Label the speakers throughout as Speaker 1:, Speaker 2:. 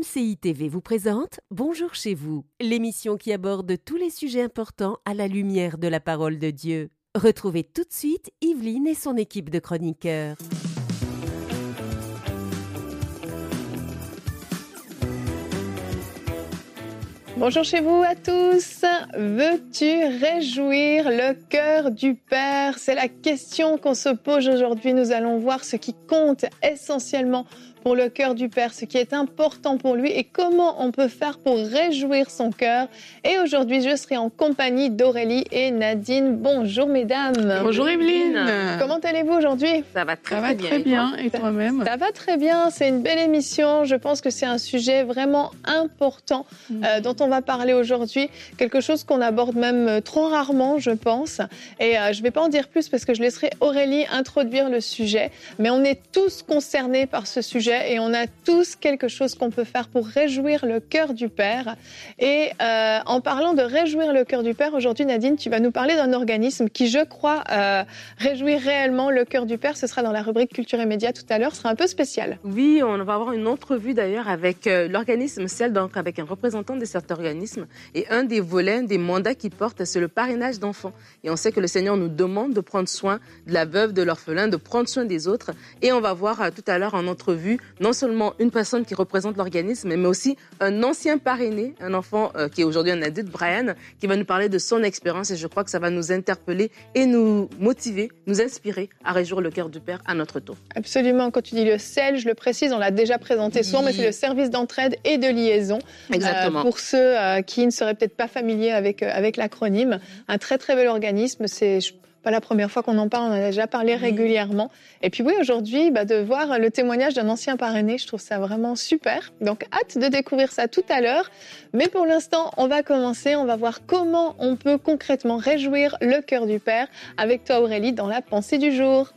Speaker 1: MCI TV vous présente Bonjour chez vous, l'émission qui aborde tous les sujets importants à la lumière de la parole de Dieu. Retrouvez tout de suite Yveline et son équipe de chroniqueurs.
Speaker 2: Bonjour chez vous à tous. Veux-tu réjouir le cœur du Père? C'est la question qu'on se pose aujourd'hui. Nous allons voir ce qui compte essentiellement pour le cœur du Père, ce qui est important pour lui et comment on peut faire pour réjouir son cœur. Et aujourd'hui, je serai en compagnie d'Aurélie et Nadine. Bonjour mesdames.
Speaker 3: Bonjour Yveline.
Speaker 2: Comment allez-vous aujourd'hui?
Speaker 3: Ça va très bien. Et toi-même?
Speaker 2: Ça va très bien. C'est une belle émission. Je pense que c'est un sujet vraiment important dont on va parler aujourd'hui. Quelque chose qu'on aborde même trop rarement, je pense. Et je ne vais pas en dire plus parce que je laisserai Aurélie introduire le sujet. Mais on est tous concernés par ce sujet. Et on a tous quelque chose qu'on peut faire pour réjouir le cœur du Père. Et en parlant de réjouir le cœur du Père, aujourd'hui, Nadine, tu vas nous parler d'un organisme qui, je crois, réjouit réellement le cœur du Père. Ce sera dans la rubrique Culture et Médias tout à l'heure. Ce sera un peu spécial.
Speaker 3: Oui, on va avoir une entrevue d'ailleurs avec l'organisme CEL, donc avec un représentant de cet organisme. Et un des volets, des mandats qu'il porte, c'est le parrainage d'enfants. Et on sait que le Seigneur nous demande de prendre soin de la veuve, de l'orphelin, de prendre soin des autres. Et on va voir tout à l'heure en entrevue non seulement une personne qui représente l'organisme, mais aussi un ancien parrainé, un enfant qui est aujourd'hui un adulte, Brian, qui va nous parler de son expérience. Et je crois que ça va nous interpeller et nous motiver, nous inspirer à réjouir le cœur du Père à notre tour.
Speaker 2: Absolument. Quand tu dis le CEL, je le précise, on l'a déjà présenté souvent, mais c'est le service d'entraide et de liaison.
Speaker 3: Exactement.
Speaker 2: Pour ceux qui ne seraient peut-être pas familiers avec l'acronyme, un très très bel organisme. C'est pas la première fois qu'on en parle, on en a déjà parlé régulièrement. Et puis oui, aujourd'hui, de voir le témoignage d'un ancien parrainé, je trouve ça vraiment super. Donc hâte de découvrir ça tout à l'heure. Mais pour l'instant, on va commencer, on va voir comment on peut concrètement réjouir le cœur du Père avec toi Aurélie dans la pensée du jour.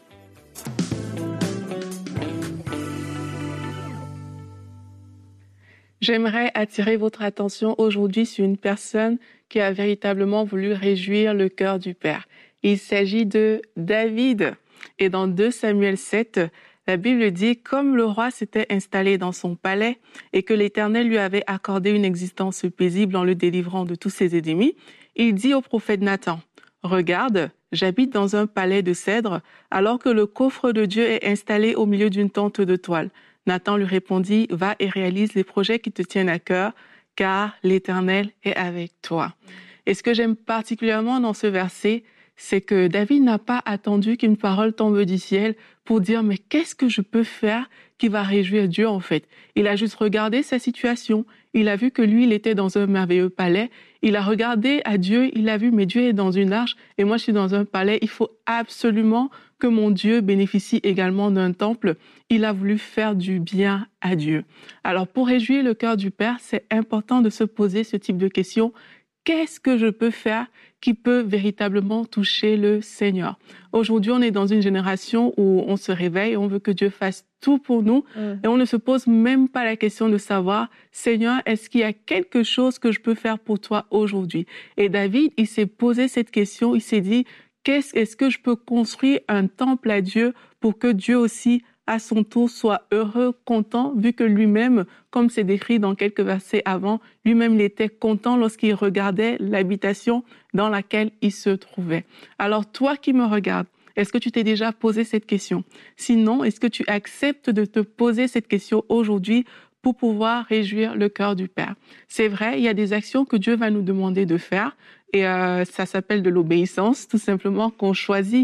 Speaker 4: J'aimerais attirer votre attention aujourd'hui sur une personne qui a véritablement voulu réjouir le cœur du Père. Il s'agit de David. Et dans 2 Samuel 7, la Bible dit « Comme le roi s'était installé dans son palais et que l'Éternel lui avait accordé une existence paisible en le délivrant de tous ses ennemis, il dit au prophète Nathan « Regarde, j'habite dans un palais de cèdre alors que le coffre de Dieu est installé au milieu d'une tente de toile. » Nathan lui répondit « Va et réalise les projets qui te tiennent à cœur, car l'Éternel est avec toi. » Et ce que j'aime particulièrement dans ce verset, c'est que David n'a pas attendu qu'une parole tombe du ciel pour dire « Mais qu'est-ce que je peux faire qui va réjouir Dieu en fait ?» Il a juste regardé sa situation, il a vu que lui, il était dans un merveilleux palais, il a regardé à Dieu, il a vu « Mais Dieu est dans une arche et moi je suis dans un palais, il faut absolument que mon Dieu bénéficie également d'un temple. » Il a voulu faire du bien à Dieu. Alors pour réjouir le cœur du Père, c'est important de se poser ce type de questions. Qu'est-ce que je peux faire qui peut véritablement toucher le Seigneur? Aujourd'hui, on est dans une génération où on se réveille, on veut que Dieu fasse tout pour nous et on ne se pose même pas la question de savoir, Seigneur, est-ce qu'il y a quelque chose que je peux faire pour toi aujourd'hui? Et David, il s'est posé cette question, il s'est dit, est-ce que je peux construire un temple à Dieu pour que Dieu aussi à son tour soit heureux, content, vu que lui-même, comme c'est décrit dans quelques versets avant, lui-même il était content lorsqu'il regardait l'habitation dans laquelle il se trouvait. Alors toi qui me regardes, est-ce que tu t'es déjà posé cette question? Sinon, est-ce que tu acceptes de te poser cette question aujourd'hui pour pouvoir réjouir le cœur du Père? C'est vrai, il y a des actions que Dieu va nous demander de faire. Et ça s'appelle de l'obéissance, tout simplement qu'on choisit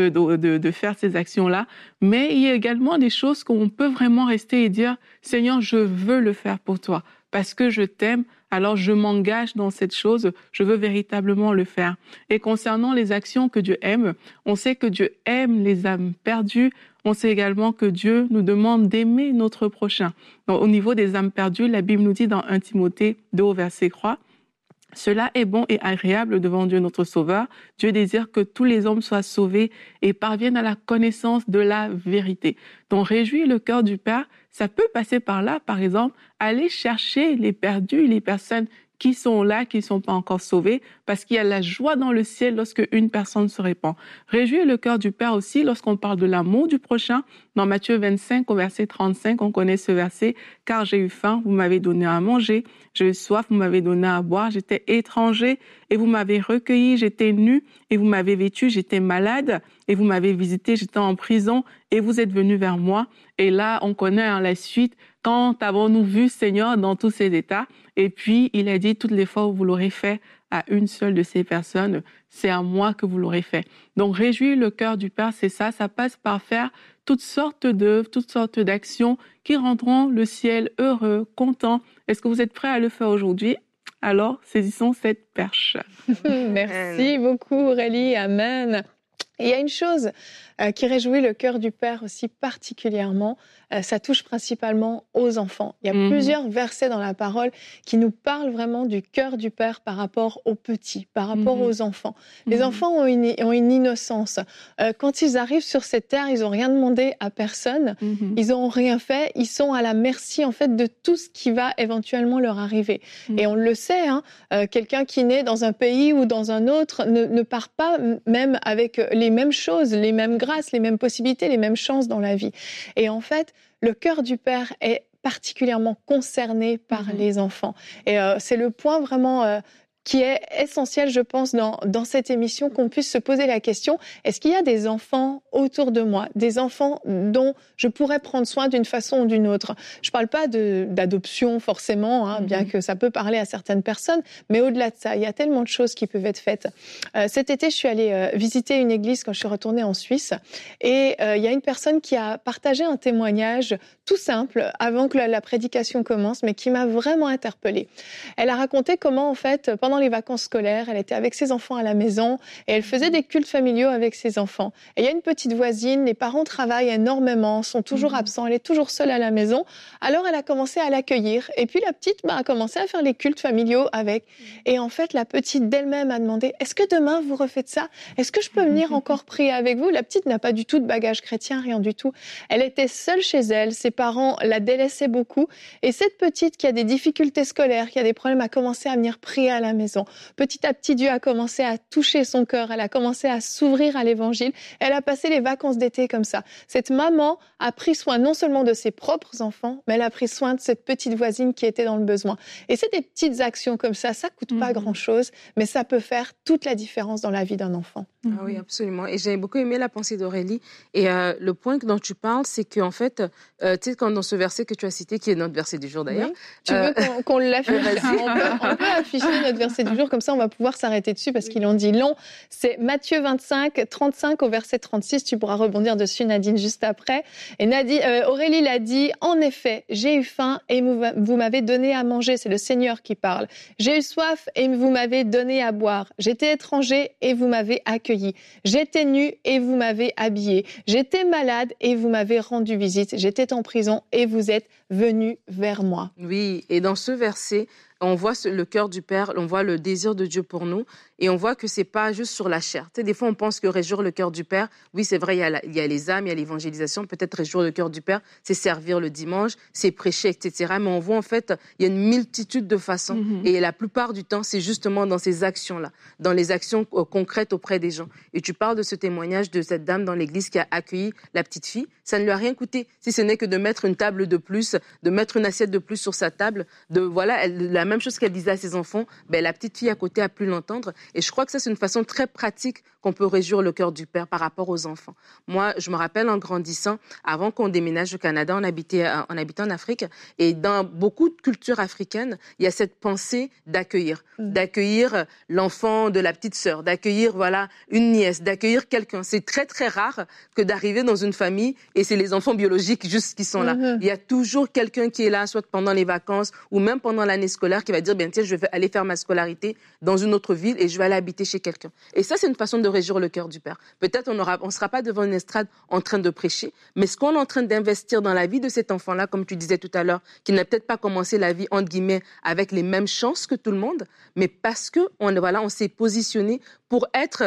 Speaker 4: de faire ces actions-là. Mais il y a également des choses qu'on peut vraiment rester et dire « Seigneur, je veux le faire pour toi. Parce que je t'aime, alors je m'engage dans cette chose, je veux véritablement le faire. » Et concernant les actions que Dieu aime, on sait que Dieu aime les âmes perdues. On sait également que Dieu nous demande d'aimer notre prochain. Donc, au niveau des âmes perdues, la Bible nous dit dans 1 Timothée 2 au verset 3, « Cela est bon et agréable devant Dieu notre Sauveur. Dieu désire que tous les hommes soient sauvés et parviennent à la connaissance de la vérité. » Donc, réjouir le cœur du Père, ça peut passer par là, par exemple, aller chercher les perdus, les personnes qui sont là, qui ne sont pas encore sauvés, parce qu'il y a la joie dans le ciel lorsque une personne se répand. Réjouir le cœur du Père aussi lorsqu'on parle de l'amour du prochain. Dans Matthieu 25, au verset 35, on connaît ce verset. « Car j'ai eu faim, vous m'avez donné à manger. J'ai eu soif, vous m'avez donné à boire. J'étais étranger et vous m'avez recueilli. J'étais nu et vous m'avez vêtu. J'étais malade et vous m'avez visité. J'étais en prison et vous êtes venu vers moi. » Et là, on connaît la suite. « Quand avons-nous vu, Seigneur, dans tous ces états ?» Et puis, il a dit, toutes les fois où vous l'aurez fait à une seule de ces personnes, c'est à moi que vous l'aurez fait. Donc, réjouir le cœur du Père, c'est ça. Ça passe par faire toutes sortes d'œuvres, toutes sortes d'actions qui rendront le ciel heureux, content. Est-ce que vous êtes prêts à le faire aujourd'hui? Alors, saisissons cette perche.
Speaker 2: Merci beaucoup, Aurélie. Amen. Et il y a une chose qui réjouit le cœur du Père aussi particulièrement, ça touche principalement aux enfants. Il y a plusieurs versets dans la parole qui nous parlent vraiment du cœur du Père par rapport aux petits, par rapport aux enfants. Les enfants ont une innocence. Quand ils arrivent sur cette terre, ils n'ont rien demandé à personne, ils n'ont rien fait, ils sont à la merci en fait de tout ce qui va éventuellement leur arriver. Et on le sait, quelqu'un qui naît dans un pays ou dans un autre ne part pas même avec les mêmes choses, les mêmes grâces, les mêmes possibilités, les mêmes chances dans la vie. Et en fait, le cœur du Père est particulièrement concerné par les enfants. Et c'est le point vraiment qui est essentiel, je pense, dans cette émission, qu'on puisse se poser la question, est-ce qu'il y a des enfants autour de moi, des enfants dont je pourrais prendre soin d'une façon ou d'une autre? Je ne parle pas d'adoption forcément, bien que ça peut parler à certaines personnes, mais au-delà de ça, il y a tellement de choses qui peuvent être faites. Cet été, je suis allée visiter une église quand je suis retournée en Suisse, et il y a une personne qui a partagé un témoignage tout simple, avant que la prédication commence, mais qui m'a vraiment interpellée. Elle a raconté comment, en fait, pendant les vacances scolaires, elle était avec ses enfants à la maison et elle faisait des cultes familiaux avec ses enfants. Et il y a une petite voisine, les parents travaillent énormément, sont toujours absents, elle est toujours seule à la maison. Alors elle a commencé à l'accueillir et puis la petite a commencé à faire les cultes familiaux avec. Et en fait, la petite d'elle-même a demandé, est-ce que demain vous refaites ça? Est-ce que je peux venir encore prier avec vous? La petite n'a pas du tout de bagage chrétien, rien du tout. Elle était seule chez elle, ses parents la délaissaient beaucoup et cette petite qui a des difficultés scolaires, qui a des problèmes, a commencé à venir prier à la maison. Petit à petit, Dieu a commencé à toucher son cœur, elle a commencé à s'ouvrir à l'évangile, elle a passé les vacances d'été comme ça. Cette maman a pris soin non seulement de ses propres enfants, mais elle a pris soin de cette petite voisine qui était dans le besoin. Et c'est des petites actions comme ça coûte pas grand-chose, mais ça peut faire toute la différence dans la vie d'un enfant.
Speaker 3: Ah oui, absolument. Et j'ai beaucoup aimé la pensée d'Aurélie. Et le point dont tu parles, c'est qu'en fait, tu sais, quand dans ce verset que tu as cité, qui est notre verset du jour d'ailleurs.
Speaker 2: Oui. Tu veux qu'on l'affiche? On peut afficher notre verset du jour, comme ça on va pouvoir s'arrêter dessus parce qu'il en dit long. C'est Matthieu 25, 35 au verset 36. Tu pourras rebondir dessus, Nadine, juste après. Et Aurélie l'a dit, en effet, j'ai eu faim et vous m'avez donné à manger. C'est le Seigneur qui parle. J'ai eu soif et vous m'avez donné à boire. J'étais étranger et vous m'avez accueilli. J'étais nu et vous m'avez habillé. J'étais malade et vous m'avez rendu visite. J'étais en prison et vous êtes venu vers moi.
Speaker 3: Oui, et dans ce verset, on voit le cœur du Père, on voit le désir de Dieu pour nous, et on voit que c'est pas juste sur la chair. Tu sais, des fois, on pense que réjouir le cœur du Père, oui, c'est vrai, il y a les âmes, il y a l'évangélisation, peut-être réjouir le cœur du Père, c'est servir le dimanche, c'est prêcher, etc. Mais on voit, en fait, il y a une multitude de façons, et la plupart du temps, c'est justement dans ces actions-là, dans les actions concrètes auprès des gens. Et tu parles de ce témoignage de cette dame dans l'église qui a accueilli la petite fille, ça ne lui a rien coûté, si ce n'est que de mettre une table de plus, de mettre une assiette de plus sur sa table, la même chose qu'elle disait à ses enfants, la petite fille à côté a pu l'entendre. Et je crois que ça, c'est une façon très pratique qu'on peut réjouir le cœur du Père par rapport aux enfants. Moi, je me rappelle en grandissant, avant qu'on déménage au Canada, on habitait en Afrique. Et dans beaucoup de cultures africaines, il y a cette pensée d'accueillir l'enfant de la petite sœur, d'accueillir une nièce, d'accueillir quelqu'un. C'est très, très rare que d'arriver dans une famille et c'est les enfants biologiques juste qui sont là. Il y a toujours quelqu'un qui est là, soit pendant les vacances ou même pendant l'année scolaire, qui va dire, tiens, je vais aller faire ma scolarité dans une autre ville et je vais aller habiter chez quelqu'un. Et ça, c'est une façon de réjouir le cœur du Père. Peut-être on sera pas devant une estrade en train de prêcher, mais ce qu'on est en train d'investir dans la vie de cet enfant-là, comme tu disais tout à l'heure, qui n'a peut-être pas commencé la vie, entre guillemets, avec les mêmes chances que tout le monde, mais parce que on s'est positionné pour être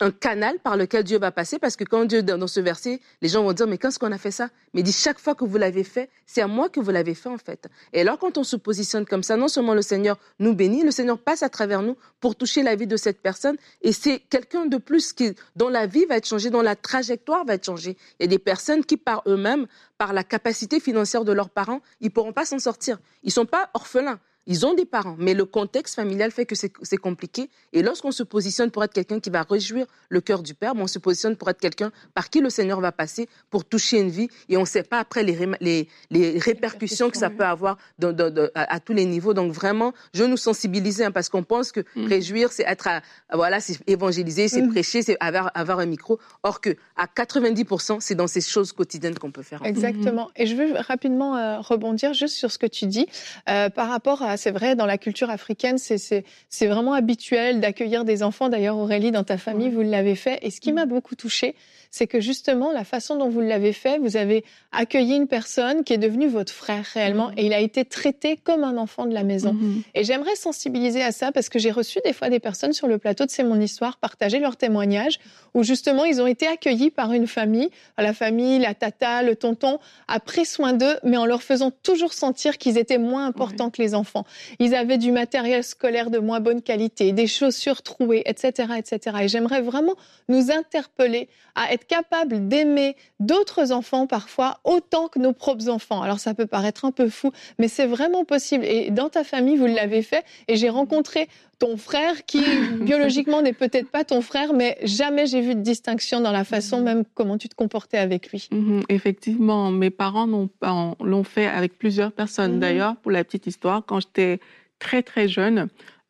Speaker 3: un canal par lequel Dieu va passer, parce que quand Dieu, dans ce verset, les gens vont dire, mais quand est-ce qu'on a fait ça? Mais il dit, chaque fois que vous l'avez fait, c'est à moi que vous l'avez fait, en fait. Et alors, quand on se positionne comme ça, non seulement le Seigneur nous bénit, le Seigneur passe à travers nous pour toucher la vie de cette personne, et c'est quelqu'un de plus dont la vie va être changée, dont la trajectoire va être changée. Il y a des personnes qui, par eux-mêmes, par la capacité financière de leurs parents, ils pourront pas s'en sortir. Ils sont pas orphelins. Ils ont des parents, mais le contexte familial fait que c'est compliqué. Et lorsqu'on se positionne pour être quelqu'un qui va réjouir le cœur du Père, on se positionne pour être quelqu'un par qui le Seigneur va passer pour toucher une vie. Et on ne sait pas après les répercussions que ça peut avoir à tous les niveaux. Donc vraiment, je nous sensibilise parce qu'on pense que réjouir, c'est être, c'est évangéliser, c'est prêcher, c'est avoir un micro. Or que à 90%, c'est dans ces choses quotidiennes qu'on peut faire.
Speaker 2: Exactement. Et je veux rapidement rebondir juste sur ce que tu dis par rapport à c'est vrai, dans la culture africaine, c'est vraiment habituel d'accueillir des enfants. D'ailleurs, Aurélie, dans ta famille, vous l'avez fait. Et ce qui m'a beaucoup touchée, c'est que justement, la façon dont vous l'avez fait, vous avez accueilli une personne qui est devenue votre frère réellement, et il a été traité comme un enfant de la maison. Et j'aimerais sensibiliser à ça, parce que j'ai reçu des fois des personnes sur le plateau de C'est mon histoire partager leurs témoignages, où justement, ils ont été accueillis par une famille, la famille, la tata, le tonton, a pris soin d'eux, mais en leur faisant toujours sentir qu'ils étaient moins importants que les enfants. Ils avaient du matériel scolaire de moins bonne qualité, des chaussures trouées, etc., etc. Et j'aimerais vraiment nous interpeller à être capables d'aimer d'autres enfants parfois autant que nos propres enfants. Alors ça peut paraître un peu fou, mais c'est vraiment possible. Et dans ta famille, vous l'avez fait. Et j'ai rencontré ton frère qui, biologiquement, n'est peut-être pas ton frère, mais jamais j'ai vu de distinction dans la façon même comment tu te comportais avec lui.
Speaker 4: Effectivement, mes parents l'ont fait avec plusieurs personnes. D'ailleurs, pour la petite histoire, quand j'étais très, très jeune,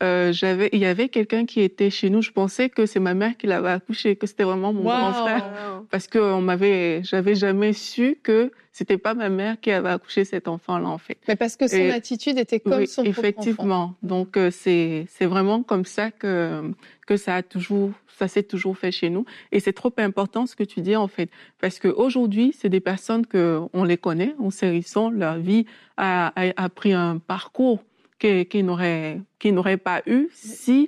Speaker 4: il y avait quelqu'un qui était chez nous. Je pensais que c'est ma mère qui l'avait accouché, que c'était vraiment mon grand frère. Parce que j'avais jamais su que c'était pas ma mère qui avait accouché cet enfant-là, en fait.
Speaker 2: Mais parce que son attitude était comme son propre enfant.
Speaker 4: Effectivement. Donc, c'est vraiment comme ça que ça s'est toujours fait chez nous. Et c'est trop important ce que tu dis, en fait. Parce qu'aujourd'hui, c'est des personnes on les connaît, on sait ils sont, leur vie a pris un parcours qu'ils n'auraient pas eu si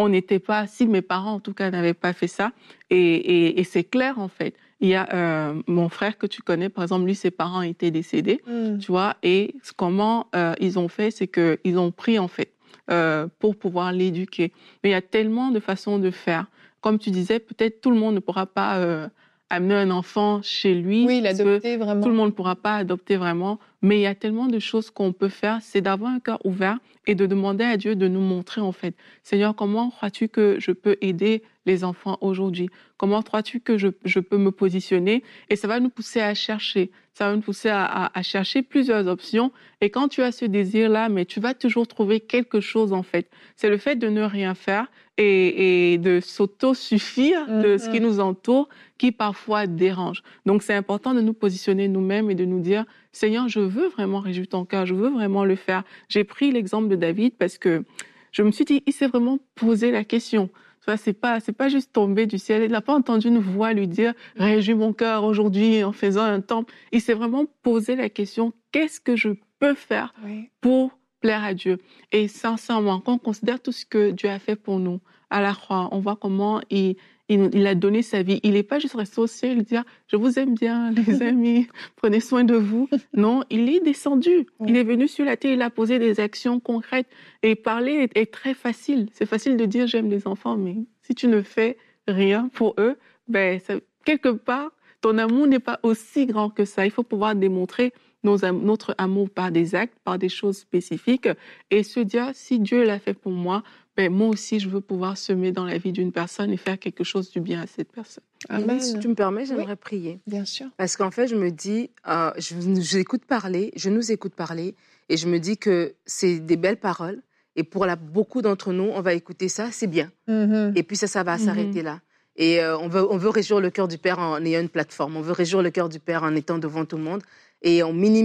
Speaker 4: mes parents, en tout cas, n'avaient pas fait ça. Et c'est clair, en fait. Il y a mon frère que tu connais, par exemple, lui, ses parents étaient décédés, tu vois, et comment ils ont fait, c'est qu'ils ont pris, en fait, pour pouvoir l'éduquer. Mais il y a tellement de façons de faire. Comme tu disais, peut-être tout le monde ne pourra pas amener un enfant chez lui.
Speaker 2: Oui, l'adopter vraiment.
Speaker 4: Tout le monde ne pourra pas adopter vraiment. Mais il y a tellement de choses qu'on peut faire. C'est d'avoir un cœur ouvert et de demander à Dieu de nous montrer, en fait. Seigneur, comment crois-tu que je peux aider les enfants aujourd'hui? Comment crois-tu que je peux me positionner? Et ça va nous pousser à chercher. Ça va nous pousser à chercher plusieurs options. Et quand tu as ce désir-là, mais tu vas toujours trouver quelque chose, en fait. C'est le fait de ne rien faire et de s'auto-suffire de ce qui nous entoure qui parfois dérange. Donc, c'est important de nous positionner nous-mêmes et de nous dire, Seigneur, je veux vraiment réjouir ton cœur, je veux vraiment le faire. J'ai pris l'exemple de David parce que je me suis dit, il s'est vraiment posé la question. Tu vois, c'est pas juste tombé du ciel. Il n'a pas entendu une voix lui dire, réjouis mon cœur aujourd'hui en faisant un temple. Il s'est vraiment posé la question, qu'est-ce que je peux faire pour plaire à Dieu? Et sincèrement, quand on considère tout ce que Dieu a fait pour nous à la croix, on voit comment il a donné sa vie. Il n'est pas juste resté au ciel et dire « Je vous aime bien, les amis, prenez soin de vous ». Non, il est descendu. Il est venu sur la terre, il a posé des actions concrètes. Et parler est très facile. C'est facile de dire « J'aime les enfants », mais si tu ne fais rien pour eux, quelque part, ton amour n'est pas aussi grand que ça. Il faut pouvoir démontrer notre amour par des actes, par des choses spécifiques et se dire « Si Dieu l'a fait pour moi, moi aussi, je veux pouvoir semer dans la vie d'une personne et faire quelque chose du bien à cette personne. »
Speaker 3: Amen. Si tu me permets, j'aimerais prier.
Speaker 2: Bien sûr.
Speaker 3: Parce qu'en fait, je me dis, je nous écoute parler et je me dis que c'est des belles paroles. Et pour beaucoup d'entre nous, on va écouter ça, c'est bien. Et puis ça va s'arrêter là. Et on veut réjouir le cœur du Père en ayant une plateforme. On veut réjouir le cœur du Père en étant devant tout le monde. Et on minimise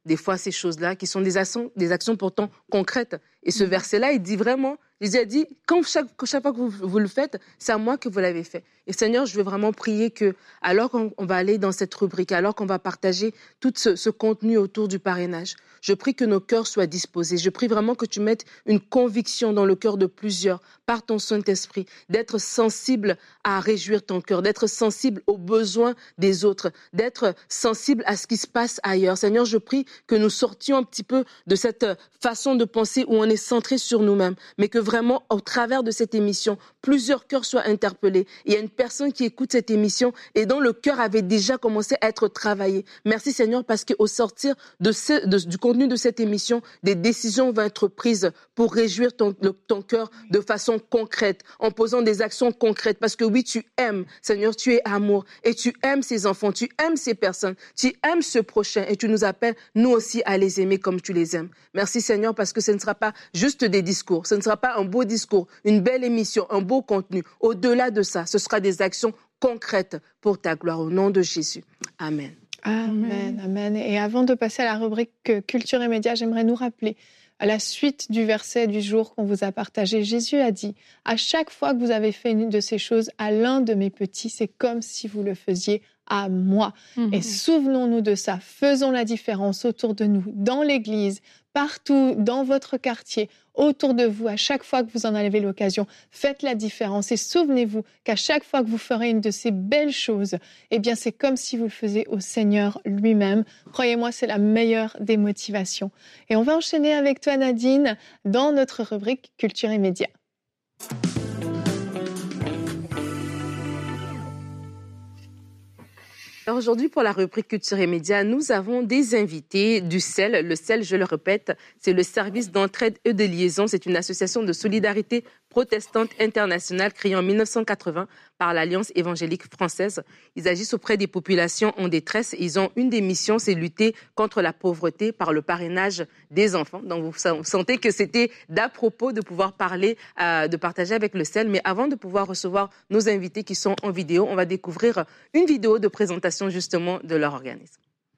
Speaker 3: des fois ces choses-là qui sont des actions pourtant concrètes. Et ce verset-là, il dit vraiment, Jésus a dit, chaque fois que vous le faites, c'est à moi que vous l'avez fait. Et Seigneur, je veux vraiment prier que, alors qu'on va aller dans cette rubrique, alors qu'on va partager tout ce contenu autour du parrainage, je prie que nos cœurs soient disposés. Je prie vraiment que tu mettes une conviction dans le cœur de plusieurs, par ton Saint-Esprit, d'être sensible à réjouir ton cœur, d'être sensible aux besoins des autres, d'être sensible à ce qui se passe ailleurs. Seigneur, je prie que nous sortions un petit peu de cette façon de penser où on est centré sur nous-mêmes, mais que vraiment, au travers de cette émission, plusieurs cœurs soient interpellés. Il y a une personne qui écoute cette émission et dont le cœur avait déjà commencé à être travaillé. Merci Seigneur, parce qu'au sortir du contenu de cette émission, des décisions vont être prises pour réjouir ton cœur de façon concrète, en posant des actions concrètes. Parce que oui, tu aimes, Seigneur, tu es amour et tu aimes ces enfants, tu aimes ces personnes, tu aimes ce prochain et tu nous appelles, nous aussi, à les aimer comme tu les aimes. Merci Seigneur, parce que ce ne sera pas juste des discours, ce ne sera pas un beau discours, une belle émission, un beau contenu. Au-delà de ça, ce sera des actions concrètes pour ta gloire. Au nom de Jésus. Amen.
Speaker 2: Amen, amen. Et avant de passer à la rubrique Culture et Médias, j'aimerais nous rappeler à la suite du verset du jour qu'on vous a partagé. Jésus a dit, à chaque fois que vous avez fait une de ces choses à l'un de mes petits, c'est comme si vous le faisiez à moi. Et souvenons-nous de ça. Faisons la différence autour de nous, dans l'église, partout, dans votre quartier, autour de vous. À chaque fois que vous en avez l'occasion, faites la différence. Et souvenez-vous qu'à chaque fois que vous ferez une de ces belles choses, eh bien, c'est comme si vous le faisiez au Seigneur lui-même. Croyez-moi, c'est la meilleure des motivations. Et on va enchaîner avec toi, Nadine, dans notre rubrique Culture et Médias.
Speaker 3: Alors aujourd'hui, pour la rubrique Culture et Médias, nous avons des invités du CEL. Le CEL, je le répète, c'est le service d'entraide et de liaison. C'est une association de solidarité protestante internationale créée en 1980 par l'Alliance évangélique française. Ils agissent auprès des populations en détresse. Ils ont une des missions, c'est lutter contre la pauvreté par le parrainage des enfants. Donc vous sentez que c'était d'à propos de pouvoir parler, de partager avec le CEL. Mais avant de pouvoir recevoir nos invités qui sont en vidéo, on va découvrir une vidéo de présentation justement de leur organisme.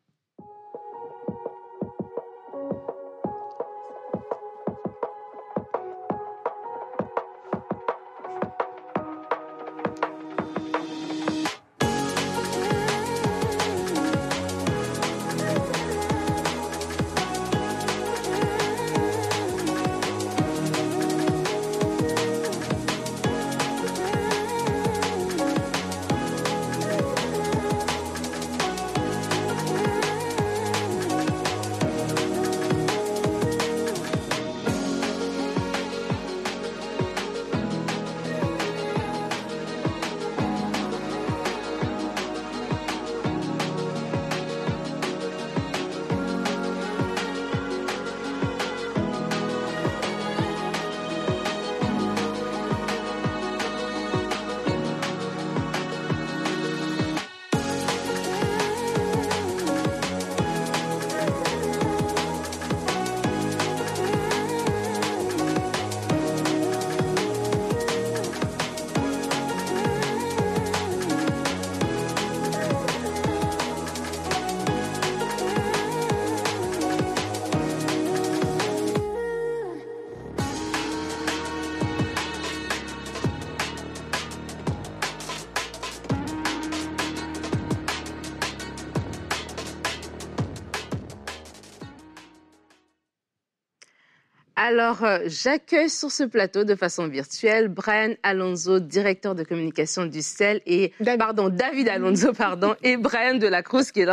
Speaker 3: Alors, j'accueille sur ce plateau de façon virtuelle Brian Alonso, directeur de communication du CEL, David Alonso, et Brian de la Cruz, qui est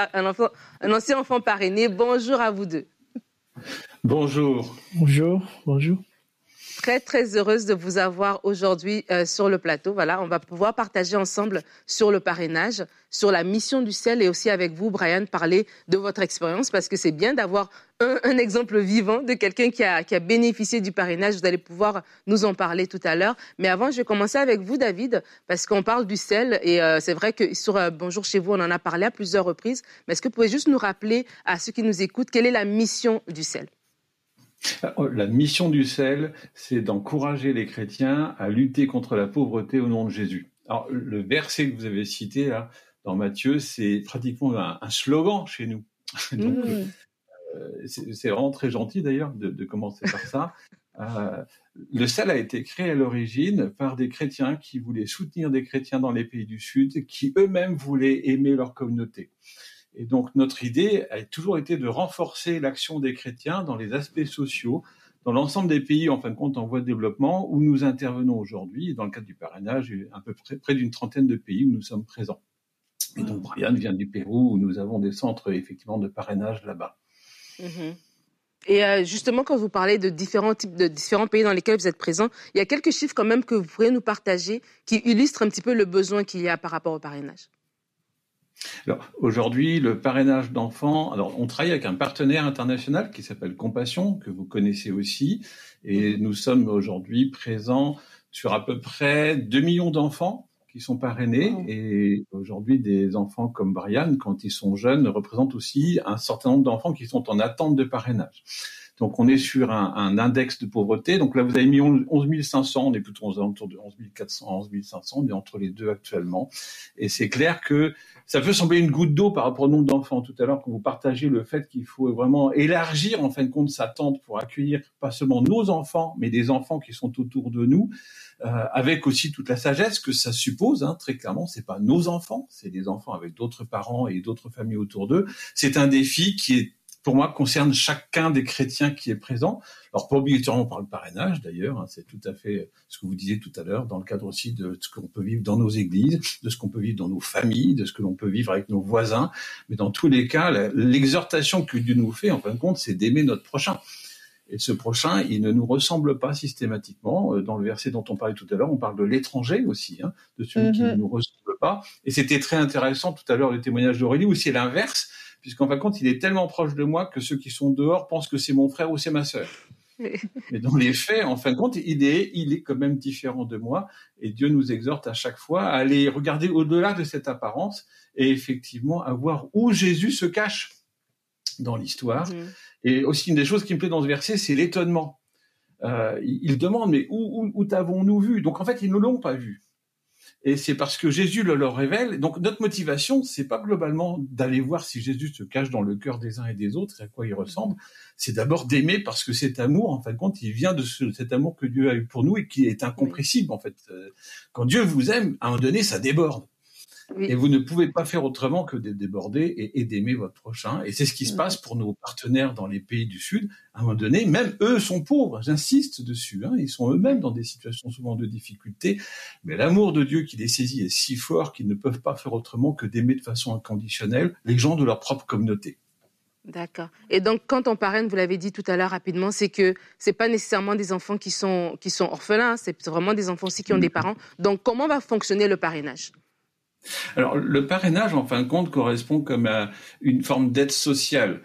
Speaker 3: un ancien enfant parrainé. Bonjour à vous deux.
Speaker 5: Bonjour. Bonjour.
Speaker 3: Très, très heureuse de vous avoir aujourd'hui sur le plateau. Voilà, on va pouvoir partager ensemble sur le parrainage, sur la mission du CEL et aussi avec vous, Brian, parler de votre expérience parce que c'est bien d'avoir un exemple vivant de quelqu'un qui a bénéficié du parrainage. Vous allez pouvoir nous en parler tout à l'heure. Mais avant, je vais commencer avec vous, David, parce qu'on parle du CEL et c'est vrai que sur Bonjour chez vous, on en a parlé à plusieurs reprises. Mais est-ce que vous pouvez juste nous rappeler à ceux qui nous écoutent quelle est la mission du CEL ?
Speaker 5: La mission du CEL, c'est d'encourager les chrétiens à lutter contre la pauvreté au nom de Jésus. Alors, le verset que vous avez cité là, dans Matthieu, c'est pratiquement un slogan chez nous. Donc, c'est vraiment très gentil d'ailleurs de commencer par ça. Le SEL a été créé à l'origine par des chrétiens qui voulaient soutenir des chrétiens dans les pays du Sud, qui eux-mêmes voulaient aimer leur communauté. Et donc notre idée a toujours été de renforcer l'action des chrétiens dans les aspects sociaux, dans l'ensemble des pays, en fin de compte, en voie de développement, où nous intervenons aujourd'hui. Dans le cadre du parrainage, à peu près d'une trentaine de pays où nous sommes présents. Et donc Brian vient du Pérou, où nous avons des centres effectivement de parrainage là-bas.
Speaker 3: Et justement, quand vous parlez de différents pays dans lesquels vous êtes présents, il y a quelques chiffres quand même que vous pourriez nous partager qui illustrent un petit peu le besoin qu'il y a par rapport au parrainage.
Speaker 5: Alors, aujourd'hui, le parrainage d'enfants, alors on travaille avec un partenaire international qui s'appelle Compassion, que vous connaissez aussi, et nous sommes aujourd'hui présents sur à peu près 2 millions d'enfants qui sont parrainés, et aujourd'hui des enfants comme Brian, quand ils sont jeunes, représentent aussi un certain nombre d'enfants qui sont en attente de parrainage. Donc on est sur un index de pauvreté. Donc là vous avez mis 11 500, on est plutôt aux alentours de 11 400, 11 500, on est entre les deux actuellement. Et c'est clair que ça peut sembler une goutte d'eau par rapport au nombre d'enfants. Tout à l'heure, quand vous partagez le fait qu'il faut vraiment élargir en fin de compte sa tente pour accueillir pas seulement nos enfants, mais des enfants qui sont autour de nous, avec aussi toute la sagesse que ça suppose. Très clairement, c'est pas nos enfants, c'est des enfants avec d'autres parents et d'autres familles autour d'eux. C'est un défi qui est, pour moi, concerne chacun des chrétiens qui est présent. Alors, pas obligatoirement par le parrainage, d'ailleurs, c'est tout à fait ce que vous disiez tout à l'heure, dans le cadre aussi de ce qu'on peut vivre dans nos églises, de ce qu'on peut vivre dans nos familles, de ce que l'on peut vivre avec nos voisins. Mais dans tous les cas, l'exhortation que Dieu nous fait, en fin de compte, c'est d'aimer notre prochain. Et ce prochain, il ne nous ressemble pas systématiquement. Dans le verset dont on parlait tout à l'heure, on parle de l'étranger aussi, de celui qui ne nous ressemble pas. Et c'était très intéressant tout à l'heure, le témoignage d'Aurélie, où c'est l'inverse, puisqu'en fin de compte, il est tellement proche de moi que ceux qui sont dehors pensent que c'est mon frère ou c'est ma sœur. Mais dans les faits, en fin de compte, il est quand même différent de moi, et Dieu nous exhorte à chaque fois à aller regarder au-delà de cette apparence et effectivement à voir où Jésus se cache dans l'histoire. Et aussi, une des choses qui me plaît dans ce verset, c'est l'étonnement. Il demande, mais où t'avons-nous vu ? Donc en fait, ils ne l'ont pas vu. Et c'est parce que Jésus le leur révèle. Donc notre motivation, c'est pas globalement d'aller voir si Jésus se cache dans le cœur des uns et des autres, à quoi il ressemble. C'est d'abord d'aimer, parce que cet amour, en fin de compte, il vient de cet amour que Dieu a eu pour nous et qui est incompressible, en fait. Quand Dieu vous aime, à un moment donné, ça déborde. Oui. Et vous ne pouvez pas faire autrement que de déborder et d'aimer votre prochain. Et c'est ce qui se passe pour nos partenaires dans les pays du Sud. À un moment donné, même eux sont pauvres. J'insiste dessus. Ils sont eux-mêmes dans des situations souvent de difficulté. Mais l'amour de Dieu qui les saisit est si fort qu'ils ne peuvent pas faire autrement que d'aimer de façon inconditionnelle les gens de leur propre communauté.
Speaker 3: D'accord. Et donc, quand on parraine, vous l'avez dit tout à l'heure rapidement, c'est que c'est pas nécessairement des enfants qui sont orphelins. C'est vraiment des enfants aussi qui ont des parents. Donc, comment va fonctionner le parrainage ?
Speaker 5: Alors, le parrainage, en fin de compte, correspond comme à une forme d'aide sociale.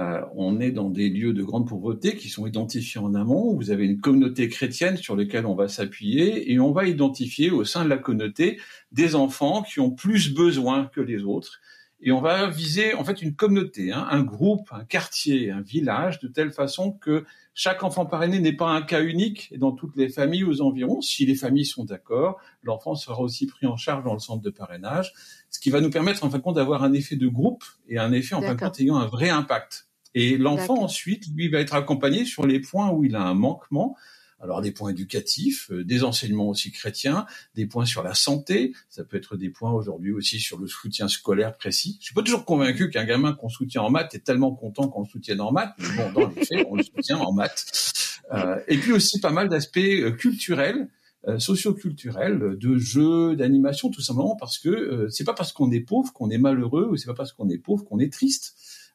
Speaker 5: On est dans des lieux de grande pauvreté qui sont identifiés en amont. Vous avez une communauté chrétienne sur laquelle on va s'appuyer et on va identifier au sein de la communauté des enfants qui ont plus besoin que les autres. Et on va viser en fait une communauté, un groupe, un quartier, un village, de telle façon que chaque enfant parrainé n'est pas un cas unique. Et dans toutes les familles aux environs, si les familles sont d'accord, l'enfant sera aussi pris en charge dans le centre de parrainage, ce qui va nous permettre en fin de compte d'avoir un effet de groupe et un effet en fin de compte ayant un vrai impact. Et l'enfant ensuite, lui, va être accompagné sur les points où il a un manquement. Alors des points éducatifs, des enseignements aussi chrétiens, des points sur la santé, ça peut être des points aujourd'hui aussi sur le soutien scolaire précis. Je suis pas toujours convaincu qu'un gamin qu'on soutient en maths est tellement content qu'on le soutienne en maths, mais bon, dans les faits, on le soutient en maths. Et puis aussi pas mal d'aspects culturels, socio-culturels, de jeux, d'animation, tout simplement parce que c'est pas parce qu'on est pauvre qu'on est malheureux, ou c'est pas parce qu'on est pauvre qu'on est triste.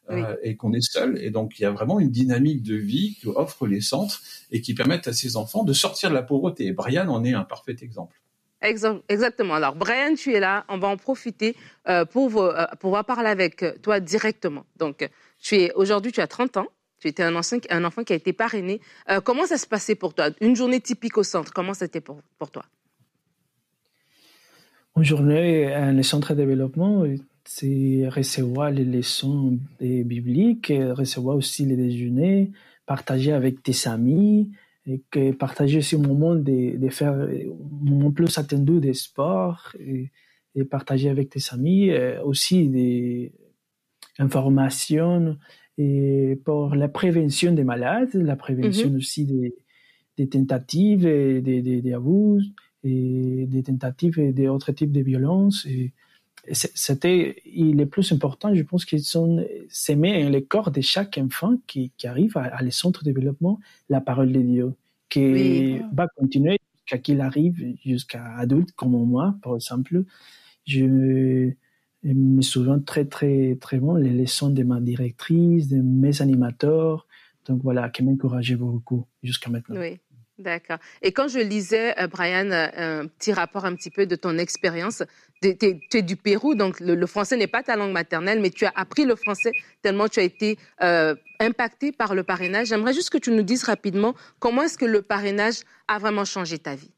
Speaker 5: Et qu'on est seul. Et donc, il y a vraiment une dynamique de vie qu'offrent les centres et qui permettent à ces enfants de sortir de la pauvreté. Et Brian en est un parfait exemple.
Speaker 3: Exactement. Alors, Brian, tu es là. On va en profiter pour pouvoir parler avec toi directement. Donc, aujourd'hui, tu as 30 ans. Tu étais un enfant qui a été parrainé. Comment ça se passait pour toi ? Une journée typique au centre, comment c'était pour toi ?
Speaker 6: Une journée à un centre de développement, c'est recevoir les leçons bibliques, recevoir aussi les déjeuners, partager avec tes amis, et partager aussi un moment de faire un moment plus attendu de sport, et partager avec tes amis, aussi des informations et pour la prévention des malades, la prévention aussi des tentatives et des abus et des tentatives et d'autres types de violences. Et le plus important, je pense, qu'ils sont s'aimer dans le corps de chaque enfant qui arrive à les centres de développement, la parole de Dieu, qui va continuer jusqu'à qu'il arrive jusqu'à adulte comme moi, par exemple. Je me souviens très, très, très bien les leçons de ma directrice, de mes animateurs. Donc voilà, qui m'encourageait beaucoup jusqu'à maintenant.
Speaker 3: Oui, d'accord. Et quand je lisais, Brian, un petit rapport un petit peu de ton expérience, tu es du Pérou, donc le français n'est pas ta langue maternelle, mais tu as appris le français tellement tu as été impacté par le parrainage. J'aimerais juste que tu nous dises rapidement comment est-ce que le parrainage a vraiment changé ta vie.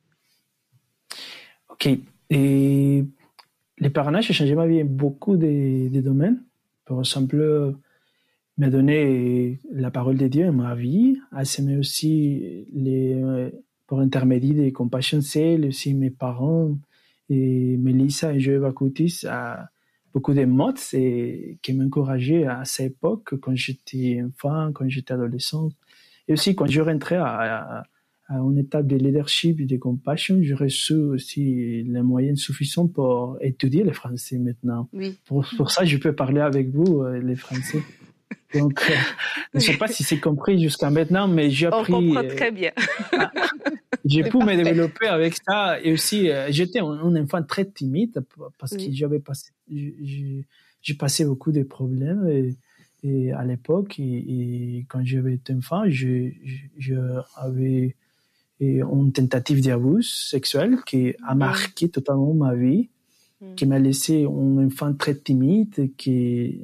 Speaker 6: OK. Et le parrainage a changé ma vie dans beaucoup de domaines. Par exemple, m'a donné la parole de Dieu dans ma vie, a semé aussi pour intermédiaire des Compassion Cell, aussi mes parents, et Melissa et Joël Bakutis, a beaucoup de mots qui m'encourageaient à cette époque, quand j'étais enfant, quand j'étais adolescent. Et aussi, quand je rentrais à une étape de leadership et de compassion, j'ai reçu aussi les moyens suffisants pour étudier le français maintenant.
Speaker 3: Oui.
Speaker 6: Pour ça, je peux parler avec vous, les Français. Donc, je ne sais pas si c'est compris jusqu'à maintenant, mais j'ai appris.
Speaker 3: On comprend très bien.
Speaker 6: J'ai pu me développer avec ça. Et aussi, j'étais un enfant très timide parce que j'ai passé beaucoup de problèmes et à l'époque. Et quand j'avais été enfant, j'avais une tentative d'abus sexuel qui a marqué totalement ma vie, qui m'a laissé un enfant très timide, qui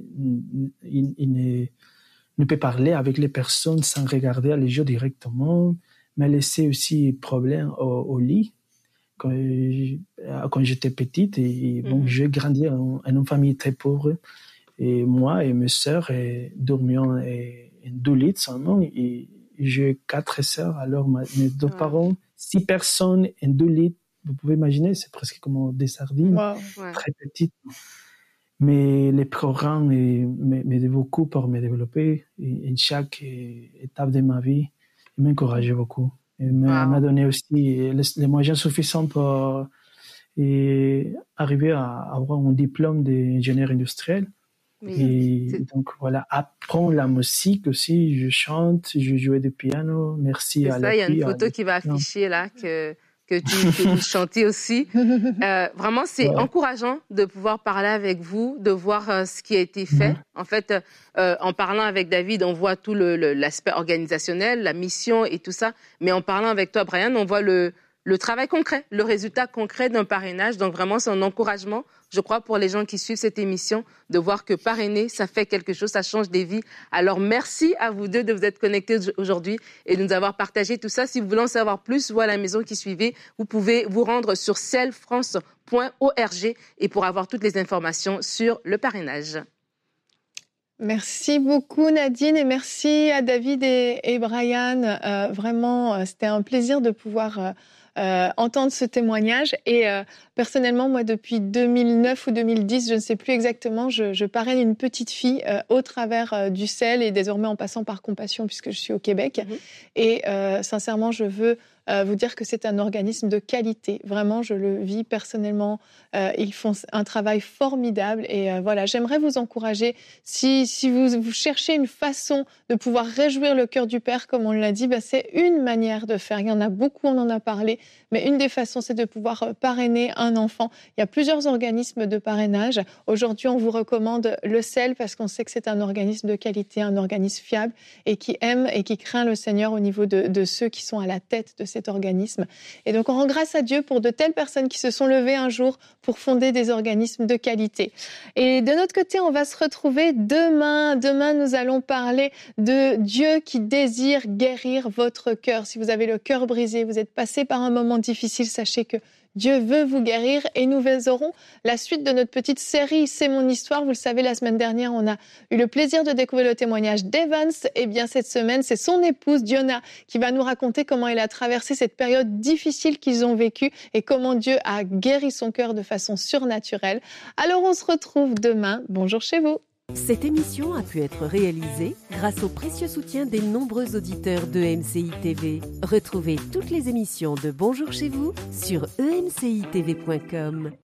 Speaker 6: ne peut parler avec les personnes sans regarder les yeux directement, m'a laissé aussi problème au lit quand j'étais petite. Et bon, j'ai grandi dans une famille très pauvre. Et moi et mes sœurs dormions en 2 lits seulement. Et j'ai 4 sœurs. Alors, mes 2 parents, 6 personnes en 2 lits. Vous pouvez imaginer, c'est presque comme des sardines, très petites. Mais les programmes m'aidaient beaucoup pour me développer. Et en chaque étape de ma vie, ils m'encourageaient beaucoup. Et m'a donné aussi les moyens suffisants pour arriver à avoir un diplôme d'ingénieur industriel. Oui, et donc voilà, apprendre la musique aussi. Je chante, je jouais du piano. Merci à la
Speaker 3: il y a une photo qui va afficher là que tu chantais aussi. Vraiment, c'est encourageant de pouvoir parler avec vous, de voir ce qui a été fait. En fait, en parlant avec David, on voit tout l'aspect organisationnel, la mission et tout ça. Mais en parlant avec toi, Brian, on voit le travail concret, le résultat concret d'un parrainage. Donc vraiment, c'est un encouragement, je crois, pour les gens qui suivent cette émission, de voir que parrainer, ça fait quelque chose, ça change des vies. Alors merci à vous deux de vous être connectés aujourd'hui et de nous avoir partagé tout ça. Si vous voulez en savoir plus, vous à la maison qui suivez, vous pouvez vous rendre sur cellfrance.org et pour avoir toutes les informations sur le parrainage.
Speaker 2: Merci beaucoup Nadine et merci à David et Brian. Vraiment, c'était un plaisir de pouvoir entendre ce témoignage. Et personnellement, moi, depuis 2009 ou 2010, je ne sais plus exactement, je parraine une petite fille au travers du CEL et désormais en passant par Compassion puisque je suis au Québec. Et sincèrement, je veux vous dire que c'est un organisme de qualité. Vraiment, je le vis personnellement. Ils font un travail formidable. Et voilà, j'aimerais vous encourager. Si vous cherchez une façon de pouvoir réjouir le cœur du Père, comme on l'a dit, c'est une manière de faire. Il y en a beaucoup, on en a parlé. Mais une des façons, c'est de pouvoir parrainer un enfant. Il y a plusieurs organismes de parrainage. Aujourd'hui, on vous recommande le CEL parce qu'on sait que c'est un organisme de qualité, un organisme fiable et qui aime et qui craint le Seigneur au niveau de ceux qui sont à la tête de cet organisme. Et donc, on rend grâce à Dieu pour de telles personnes qui se sont levées un jour pour fonder des organismes de qualité. Et de notre côté, on va se retrouver demain. Demain, nous allons parler de Dieu qui désire guérir votre cœur. Si vous avez le cœur brisé, vous êtes passé par un moment difficile, sachez que Dieu veut vous guérir et nous aurons la suite de notre petite série « C'est mon histoire ». Vous le savez, la semaine dernière, on a eu le plaisir de découvrir le témoignage d'Evans. Et bien, cette semaine, c'est son épouse, Diona, qui va nous raconter comment elle a traversé cette période difficile qu'ils ont vécue et comment Dieu a guéri son cœur de façon surnaturelle. Alors, on se retrouve demain. Bonjour chez vous.
Speaker 1: Cette émission a pu être réalisée grâce au précieux soutien des nombreux auditeurs de MCI TV. Retrouvez toutes les émissions de Bonjour chez vous sur emcitv.com.